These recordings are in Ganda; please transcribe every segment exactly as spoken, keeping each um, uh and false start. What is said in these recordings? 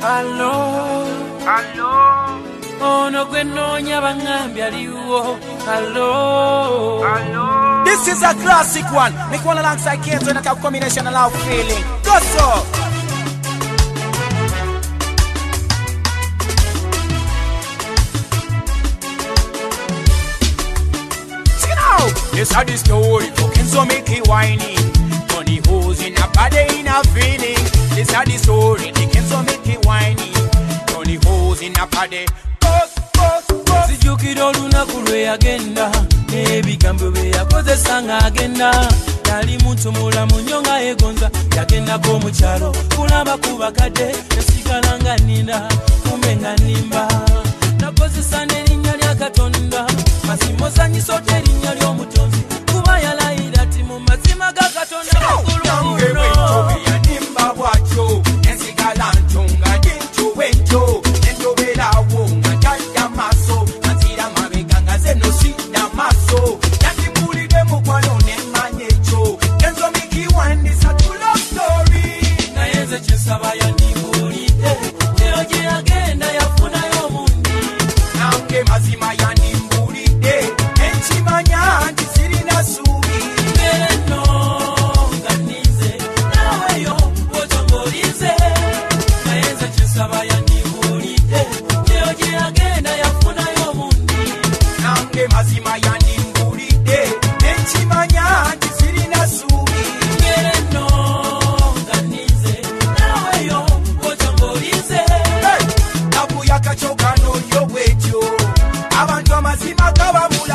Allo, allo, ono gwe noonya bangambye aliwo. Allo, allo. This is a classic one. Make one alongside Kenzo and a combination of love feeling. Go so. Check it out. This is the story for Kenzo make it whiny. Tony hoes in a body in a feeling. This is the story. The Kenzo make it whiny. Tony hoes in a body. Sijukira olunaku lwe yagenda n'ebigambo bye yakozesa ng'agenda. Yali muntu mulamu nnyo nga yeegonza, yagendako mu kyalo kulaba ku bakadde, yasigala nga nninda kumbe nga nnimba. Nakozesa n'erinnya lya Katonda, mazima osanyisa otya erinnya ly'omutonzi, kuba yalayira ati mu mazima ga Katonda makulu muno. Yanimba bwatyo ensigala ntunga jintu wento entoberawo nga jalya maso nazira mabega nga zeno sida maso yakimulide mukwano nemanye ekyo Kenzo Miki Wine is a true love story. Naye nze kyesaba yandimbulidde kero gye yagenda yafunayo omundi. Nange mazima yandimbulidde enkimanya nti sirina suubi. Mbere nno nga nninze naaweyo wotongolize. Naye nze kyesaba yandimbulidde kero gye yagenda yafunayo omundi. Nange mazima yandimbulidde enkimanya nti sirina suubi. Mbere nno nga nninze naaweyo wotongolize. Nabuya kachokano yo bwetyo abantu amazima gababula.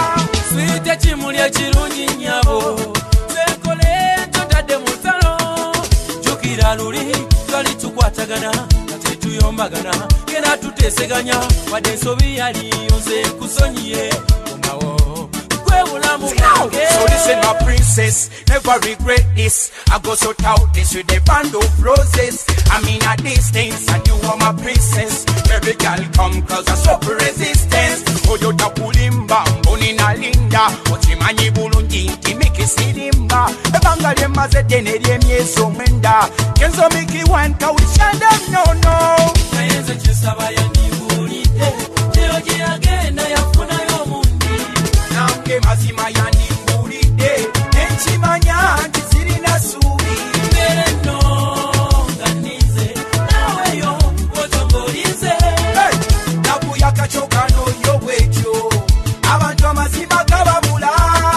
Swite kimuli ekirungi nnyabo, sekole totadde mu nsalo. Jjukira luli twali tukwatagana nga tetuyombagana, genda tuteeseganya wadde ensobi yaliyo nze nkusonyiye komawo gwe bulamu bwange. So listen my princess, never regret this. I go so out this with a band of roses. I mean at these things and you are my princess. Baby girl come cause I suffer resistance. Oyo tapulimba mboni na linda ochimanyi bulungi nti Miki sirimba. Ebanga lyemaze ddene ly'emyezi mwenda. Kenzo Miki Wine kawishande mnono. Naye nze kyesaba yandimbulidde kero gye yagenda yafunayo omundi. Nange mazima yandimbulidde enkimanya nti sirina suubi. Mbere nno nga nninze naaweyo wotongolize. Nabuya kachokano yo bwetyo abantu amazima gababula.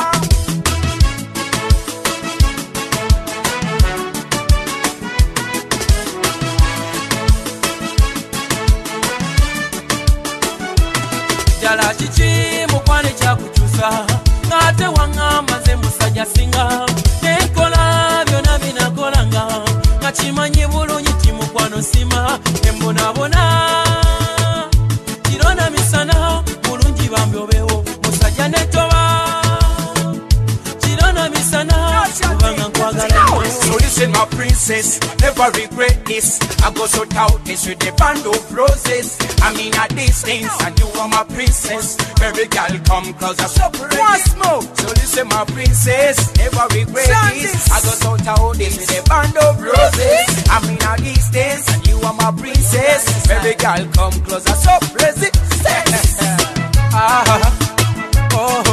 Ddala kiki mukwano ekyakukyusa ng'ate waŋŋamba nze musajja singa, nenkola byonna binakolanga nga kimanyi bulungi ti mukwano sima. Embonabona kirona misana bulungi bambi obeewo musajja netoba kirona misana kubanga nkwagala. So listen my princess, never regret this. I go so out this with a band of roses. I mean at these things and you are my princess. Baby girl come cause I suffer once more. So listen my princess, never regret this. I go so out this with a band of roses. I mean at these things and you are my princess. Baby girl come close I suffer resistance. Ah, oh,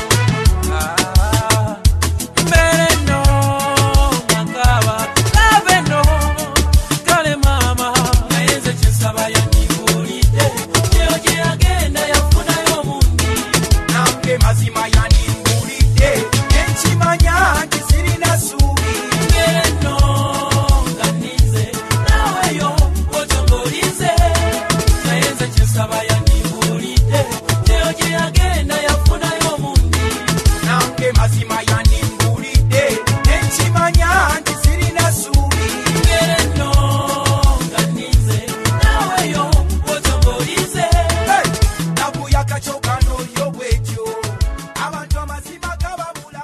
ah, mbere nno ngakaba lave nno kale mama. Naye nze kyesaba yandimbulidde kero gye yagenda yafunayo omundi. Nange mazima yandimbulidde enkimanya nti sirina suubi. Mbere nno nga nninze naaweyo wotongolize. Naye nze kyesaba yandimbulidde kero gye yagenda yafunayo omundi. Nange mazima yandimbulidde enkimanya nti sirina suubi. Mbere nno nga nninze naaweyo wotongolize. Nabuya kachokano yo bwetyo abantu amazima gababula.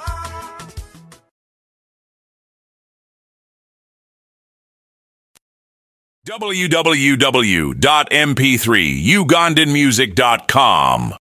w w w dot m p three ugandan music dot com